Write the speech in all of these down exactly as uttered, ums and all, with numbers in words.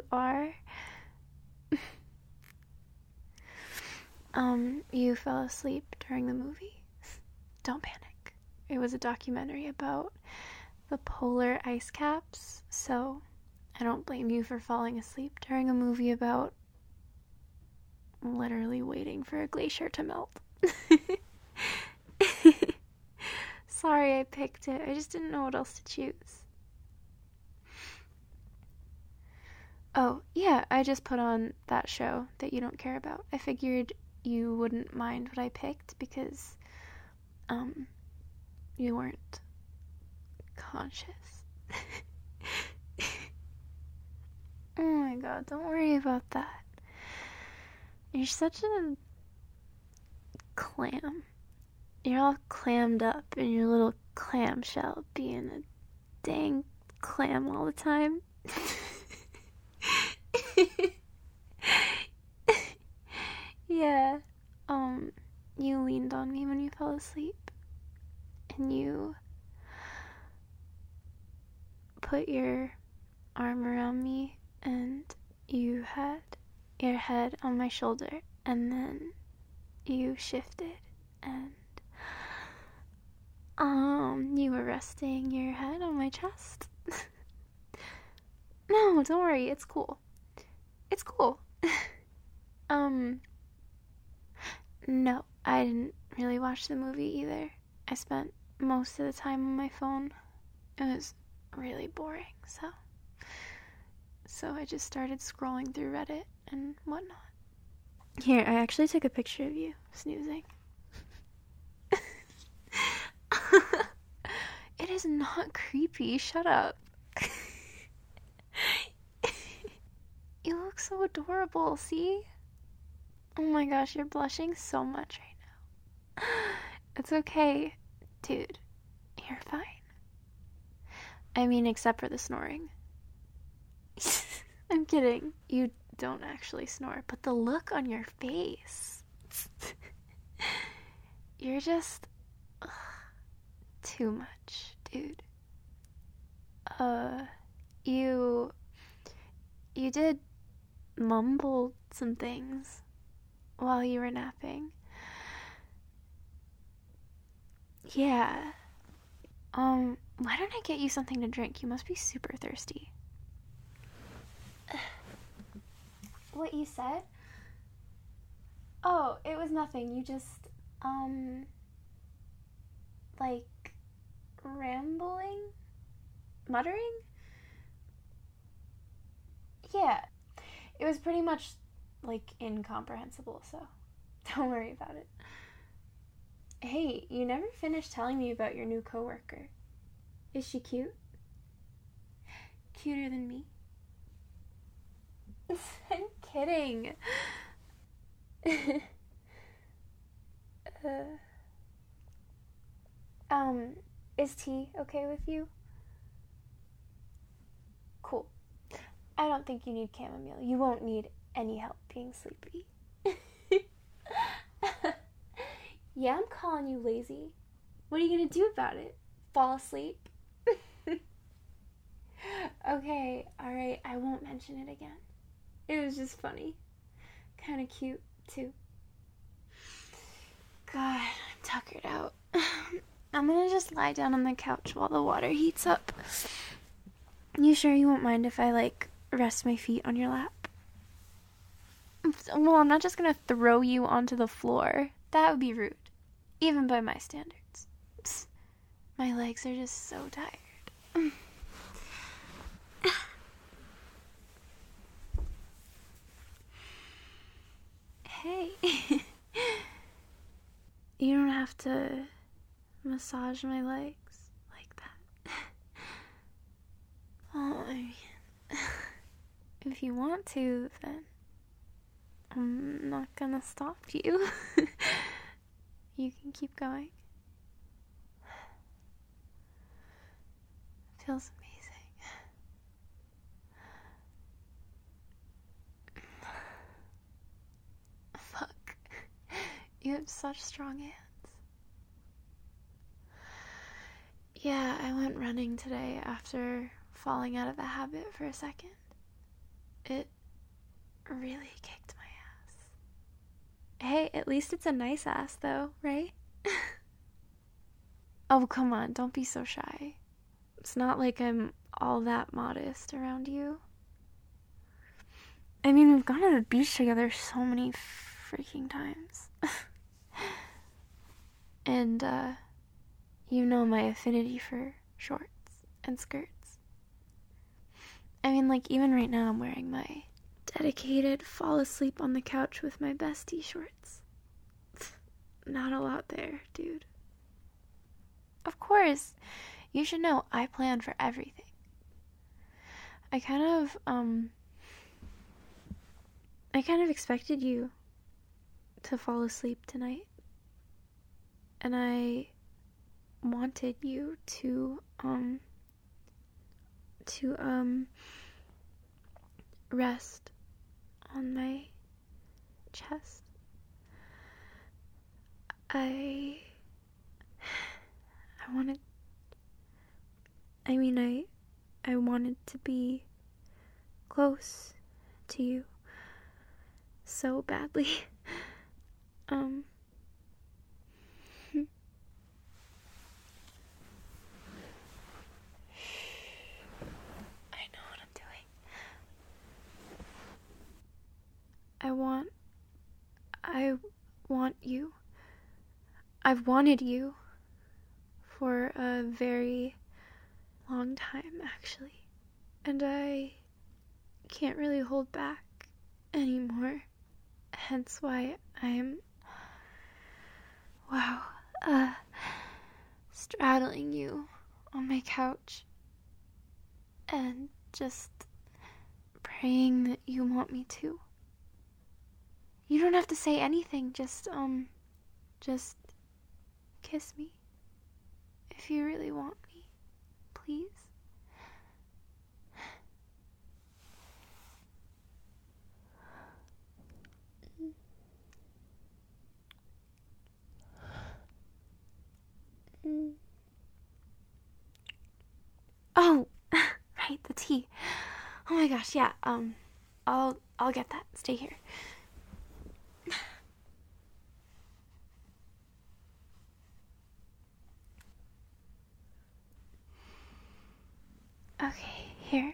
are. um, you fell asleep during the movie. Don't panic. It was a documentary about the polar ice caps, so I don't blame you for falling asleep during a movie about literally waiting for a glacier to melt. Sorry I picked it. I just didn't know what else to choose. Oh, yeah, I just put on that show that you don't care about. I figured you wouldn't mind what I picked because, um, you weren't conscious. Oh my god, don't worry about that. You're such a clam. You're all clammed up in your little clamshell, being a dang clam all the time. Yeah, um, you leaned on me when you fell asleep, and you put your arm around me, and you had your head on my shoulder, and then you shifted, and um, you were resting your head on my chest. No, don't worry, it's cool. It's cool. um, no, I didn't really watch the movie either. I spent most of the time on my phone. It was really boring, so so I just started scrolling through Reddit and whatnot. Here, I actually took a picture of you snoozing. It is not creepy, shut up. You look so adorable, see? Oh my gosh, you're blushing so much right now. It's okay, dude. You're fine. I mean, except for the snoring. I'm kidding. You don't actually snore, but the look on your face. You're just ugh, too much, dude. Uh, you you did mumble some things while you were napping. Yeah. Um, why don't I get you something to drink? You must be super thirsty. What you said? Oh, it was nothing. You just, um, like, rambling? Muttering? Yeah. It was pretty much, like, incomprehensible, so don't worry about it. Hey, you never finished telling me about your new coworker. Is she cute? Cuter than me? I'm kidding. uh, um, is tea okay with you? Cool. I don't think you need chamomile. You won't need any help being sleepy. Yeah, I'm calling you lazy. What are you gonna do about it? Fall asleep? Okay, alright, I won't mention it again. It was just funny. Kinda cute, too. God, I'm tuckered out. I'm gonna just lie down on the couch while the water heats up. You sure you won't mind if I, like, rest my feet on your lap? Well, I'm not just gonna throw you onto the floor. That would be rude. Even by my standards. Psst. My legs are just so tired. Hey. You don't have to massage my legs like that. Well, I mean, if you want to, then I'm not gonna stop you. You can keep going. Feels amazing. Fuck. You have such strong hands. Yeah, I went running today after falling out of the habit for a second. It really kicked my ass. Hey, at least it's a nice ass, though, right? Oh, come on, don't be so shy. It's not like I'm all that modest around you. I mean, we've gone to the beach together so many freaking times. And, uh, you know my affinity for shorts and skirts. I mean, like, even right now I'm wearing my dedicated fall asleep on the couch with my bestie shorts. Not a lot there, dude. Of course, you should know I plan for everything. I kind of, um, I kind of expected you to fall asleep tonight. And I wanted you to, um, to, um, rest on my chest. I, I wanted, I mean, I, I wanted to be close to you so badly. um, I want, I want you. I've wanted you for a very long time, actually. And I can't really hold back anymore. Hence why I'm, wow, uh, straddling you on my couch and just praying that you want me to. You don't have to say anything, just, um, just kiss me. If you really want me, please. Oh, right, the tea. Oh my gosh, yeah, um, I'll, I'll get that. Stay here. Okay, here.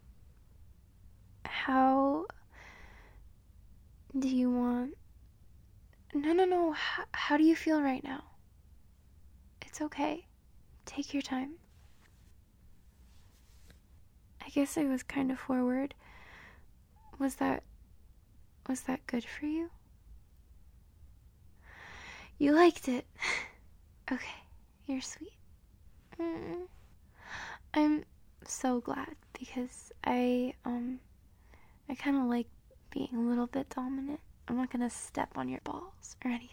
How do you want... No, no, no. How, how do you feel right now? It's okay. Take your time. I guess I was kind of forward. Was that... Was that good for you? You liked it. Okay, you're sweet. Mm. I'm so glad because I, um, I kind of like being a little bit dominant. I'm not gonna step on your balls or anything.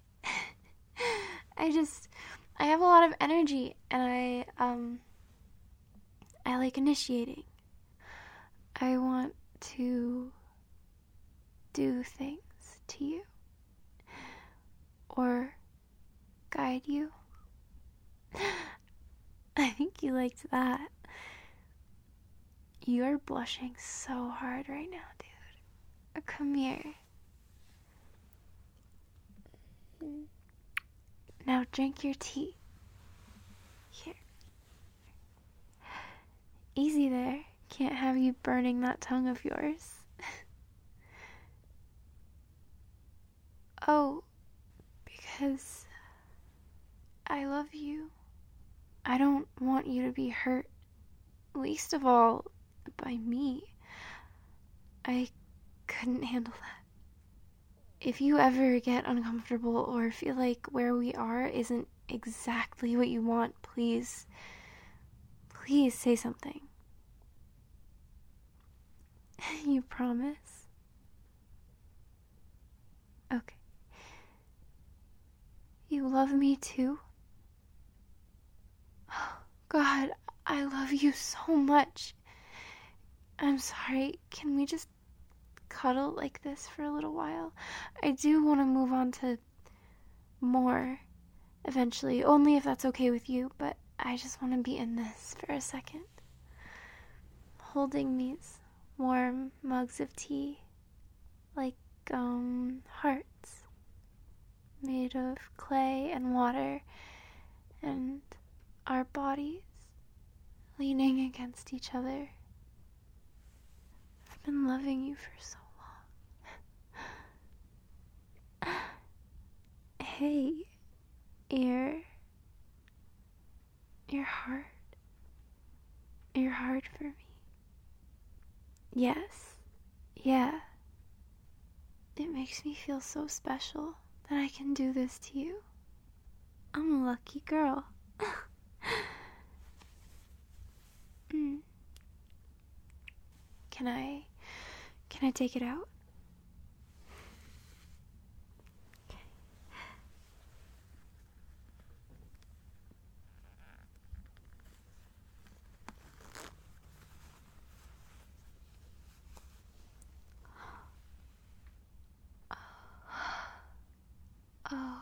I just, I have a lot of energy and I, um, I like initiating. I want to do things to you or guide you. I think you liked that. You're blushing so hard right now, dude. Come here. Now drink your tea. Here. Easy there. Can't have you burning that tongue of yours. Oh, because I love you. I don't want you to be hurt. Least of all, by me. I couldn't handle that. If you ever get uncomfortable or feel like where we are isn't exactly what you want, please, please say something. You promise? Okay. You love me too? Oh, God, I love you so much. I'm sorry, can we just cuddle like this for a little while? I do want to move on to more eventually, only if that's okay with you, but I just want to be in this for a second. Holding these warm mugs of tea, like, um, hearts made of clay and water, and our bodies leaning against each other. I've been loving you for so long. Hey, you're... you're hard. You're hard for me. Yes. Yeah. It makes me feel so special that I can do this to you. I'm a lucky girl. mm. Can I... can I take it out? Oh.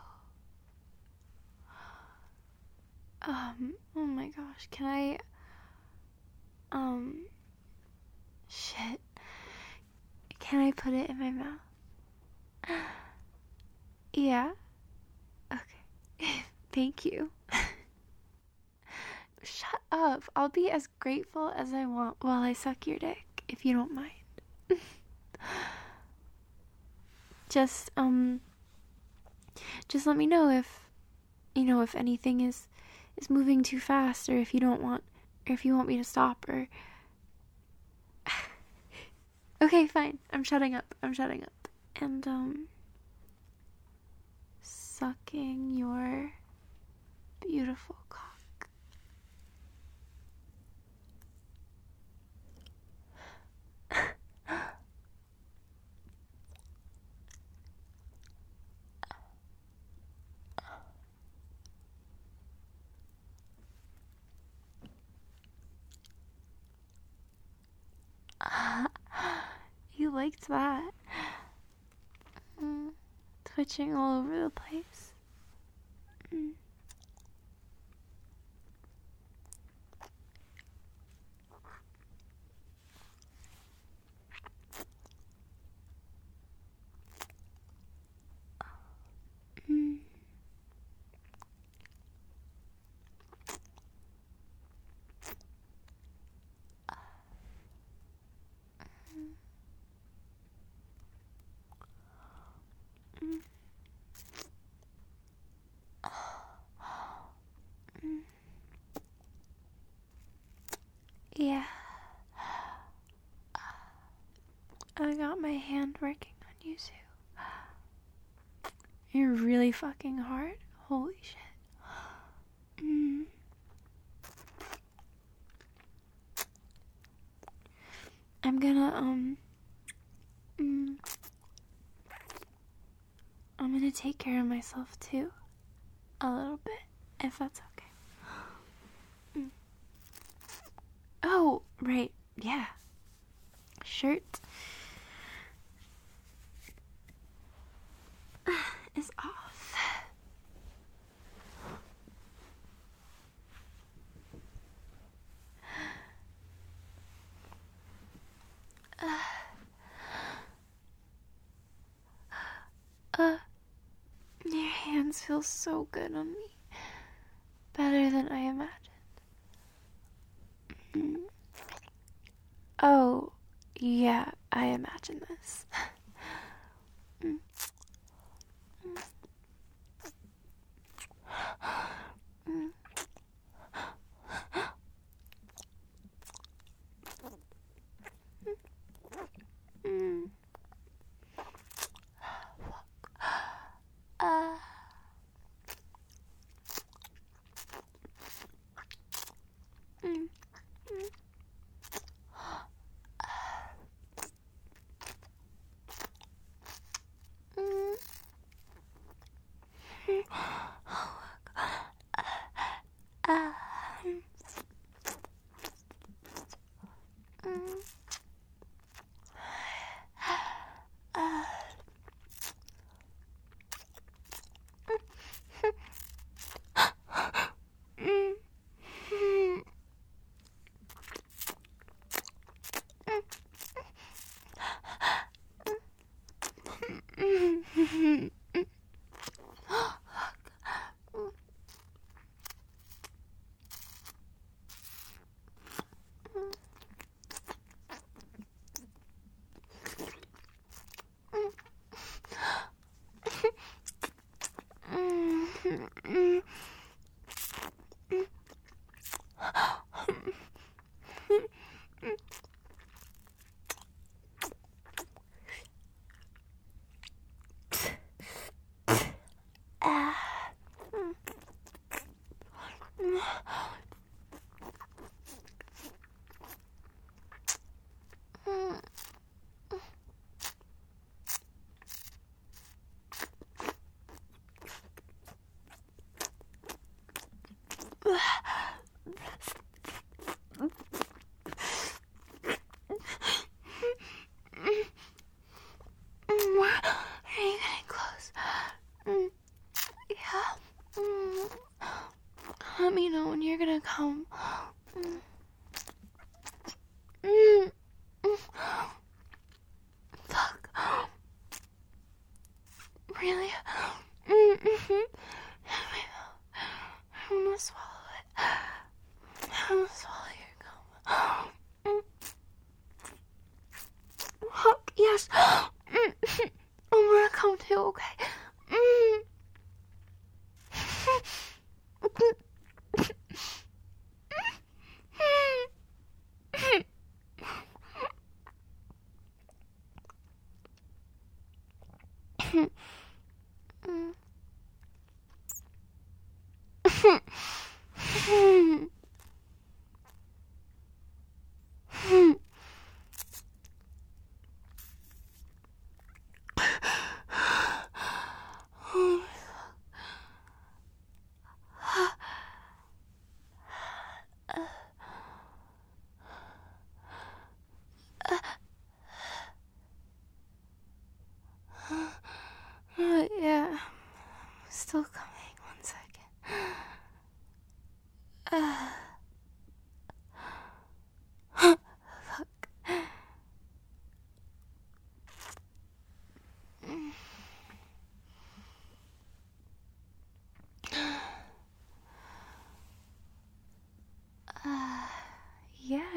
Um, oh my gosh, can I, um, shit. Can I put it in my mouth? Yeah? Okay. Thank you. Shut up. I'll be as grateful as I want while I suck your dick, if you don't mind. Just, um, just let me know if, you know, if anything is, is moving too fast, or if you don't want, or if you want me to stop, or... Okay, fine. I'm shutting up. I'm shutting up. And, um, sucking your beautiful cock. You liked that. Mm, twitching all over the place. Mm. Mm. Mm. Mm. Yeah. I got my hand working on you too. You're really fucking hard. Holy shit. Mm. I'm gonna, um, mm, I'm gonna take care of myself too. A little bit, if that's okay. Mm. Oh, right, yeah. Shirt is off. Uh, uh, your hands feel so good on me. Better than I imagined. Mm. Oh, yeah, I imagine this. mm. Mm. Mm. Mm. Uh. Mm. Mm.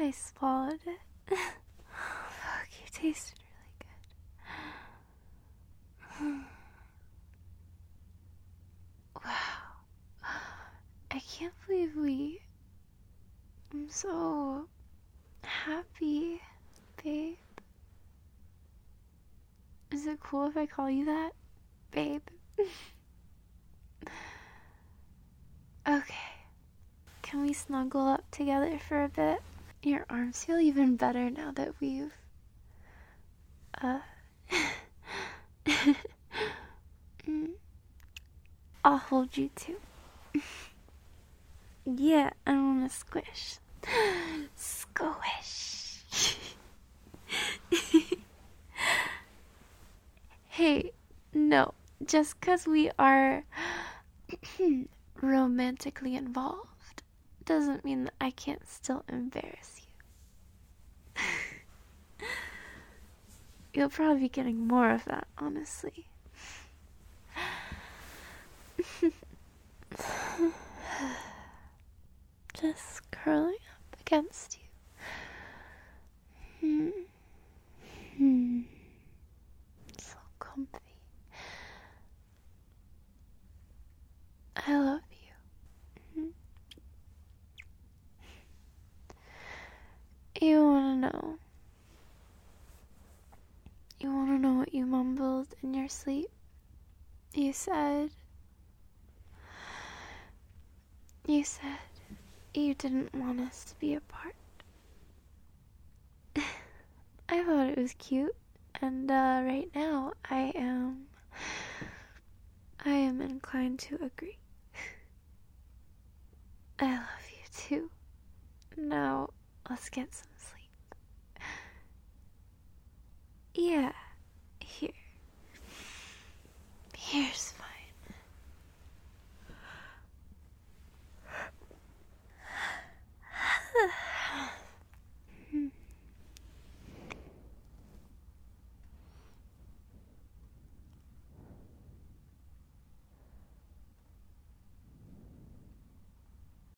I swallowed it. Fuck, you tasted really good. Wow. I can't believe we... I'm so happy, babe. Is it cool if I call you that, babe? Okay. Can we snuggle up together for a bit? Your arms feel even better now that we've... Uh... I'll hold you too. Yeah, I wanna squish. Squish. Hey, no. Just 'cause we are romantically involved doesn't mean that I can't still embarrass you. You'll probably be getting more of that, honestly. Just curling up against you. Hmm. So comfy. I love you. You wanna know? You wanna know what you mumbled in your sleep? You said... You said you didn't want us to be apart. I thought it was cute, and uh, right now I am... I am inclined to agree. I love you too. Now, let's get some sleep. Yeah, here. Here's